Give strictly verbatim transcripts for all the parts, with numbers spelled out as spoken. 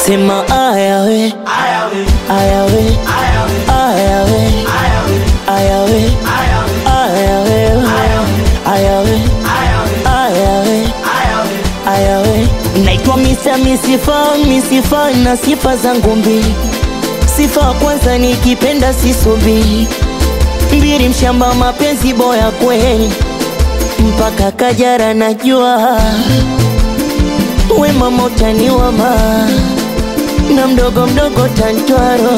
Sema ayawe, ayawe, ayawe, ayawe, ayawe, ayawe, ayawe. Naitwa Misa Misifa, Misifa na sifa zangu mbili. Sifa kwanza nikipenda sisubi, mbili mshamba mapenzi boya kweli, mpaka Kajara najua we mama utaniwama, na mdogo mdogo tantwaro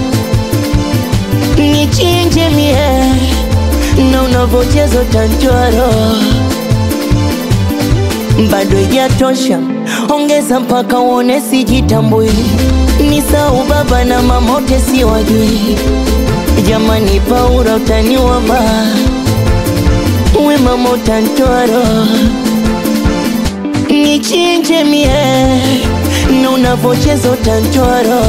nichinje mie, na unavochezo tantwaro bado ijatosha, ongeza mpaka uone sijitambui. Nisau baba na mamote siwajui, jamani Paula utaniwama, we mama utantwaro nichinje mie, na unavochezo tantwaro.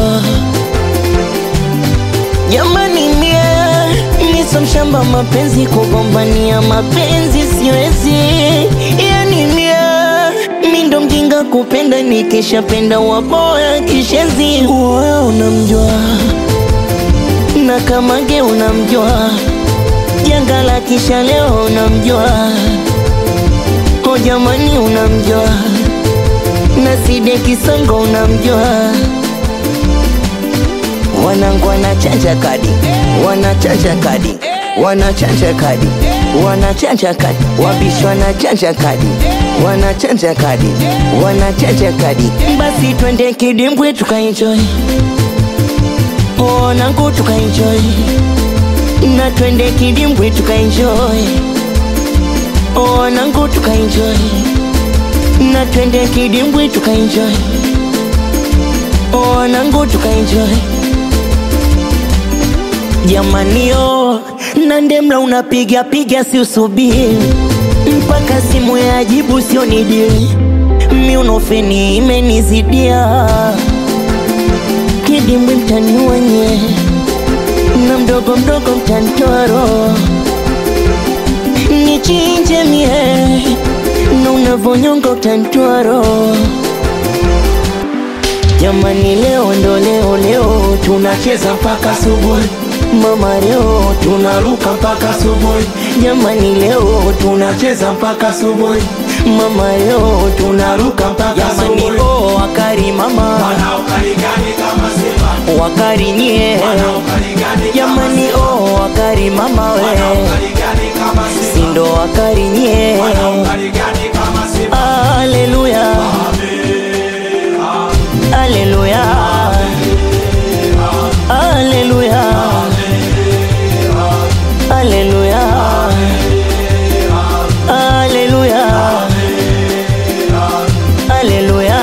Jamani mie niso mshamba mapenzi, kugombania mapenzi siwezi. Yani mie mindo mjinga kupenda, nikisha penda waboya kishenzi. Uwe unamjua na Kamage unamjua, janga la kisha leo unamjua. O jamani unamjua, na Side Kisongo unamjua. Wanangu wanachanja kadi, wanachanja kadi, wanachanja kadi, wanachanja kadi, wabishi wanachanja kadi, wanachanja kadi, wanachanja kadi. Basi twende kidimbwi tukaenjoy, wanangu tukaenjoy, na twende kidimbwi tukaenjoy, wanangu tukaenjoy, na twende kidimbwi tukaenjoy, wanangu tukaenjoy. Jamani yo, Nandemla unapiga piga si usubiri, mpaka simu ya ajibu sio nidili. Miunofeni imenizidia, kidimbwi mtaniwanye, na mdogo mdogo mtantwaro nichinje mie, na unavonyonga utantwaro. Jamani leo ndo leo, leo tunacheza mpaka subuhi. Mama leo tunaruka mpaka subuhi. Jamani leo tunacheza mpaka subuhi. Mama leo tunaruka mpaka subuhi. Jamani oh wakari mama, wana wakari gani kama sema, wakari nye, wana wakari gani. Jamani oh wakari mama we, wana wakari gani kama sema, sindo wakari nye, wana wakari gani kama sema. Haleluya, haleluya, haleluya, haleluya, haleluya, haleluya,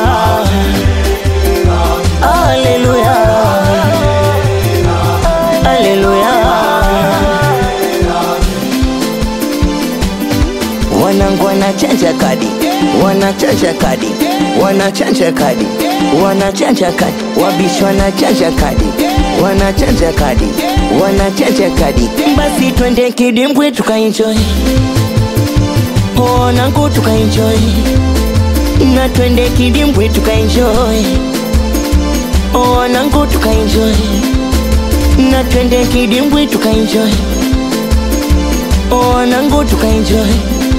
haleluya, haleluya. Wanangu wanachanja kadi, wanachanja kadi, wanachanja kadi, wanachanja kadi, wabishi wanachanja kadi, wanachanja kadi, wanachanja kadi. Basi twende kidimbwi tukaenjoy, wanangu tukaenjoy, na twende kidimbwi tukaenjoy, wanangu tukaenjoy, na twende kidimbwi tukaenjoy, wanangu tukaenjoy.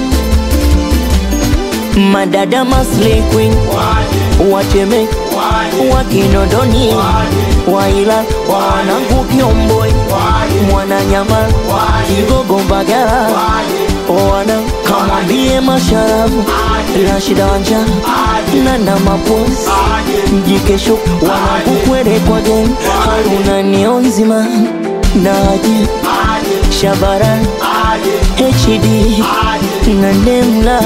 Madada Masle Queen, Wateme, Wakinondoni, Waila, wanangu Kiomboi, Mwananyama, Kigogo Mbagala, wana Kamambie Masharabu, Rashida Wanja, Nana Mapozi, Mjikesho, wanangu Kwere kwa gen, Haruna Nionzima, Naji, Shabara, H D, Nandemla.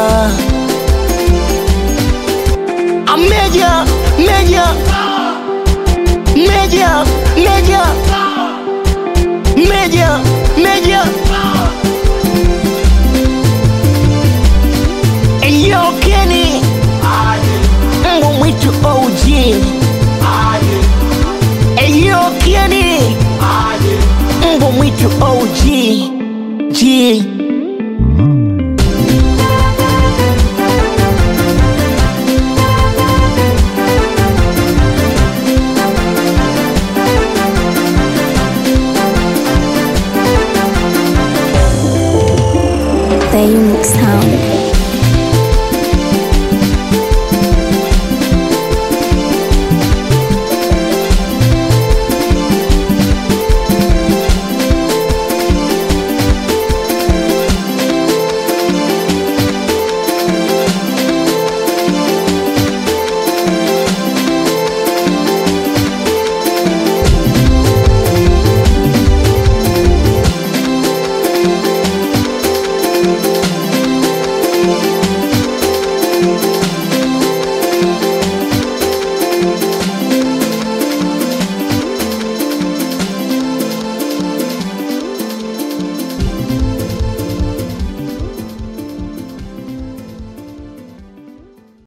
Meja, meja, meja, meja, meja, meja. Eyo Kenny, Mbwa Mwitu O G. Eyo Kenny, Mbwa Mwitu O G. G.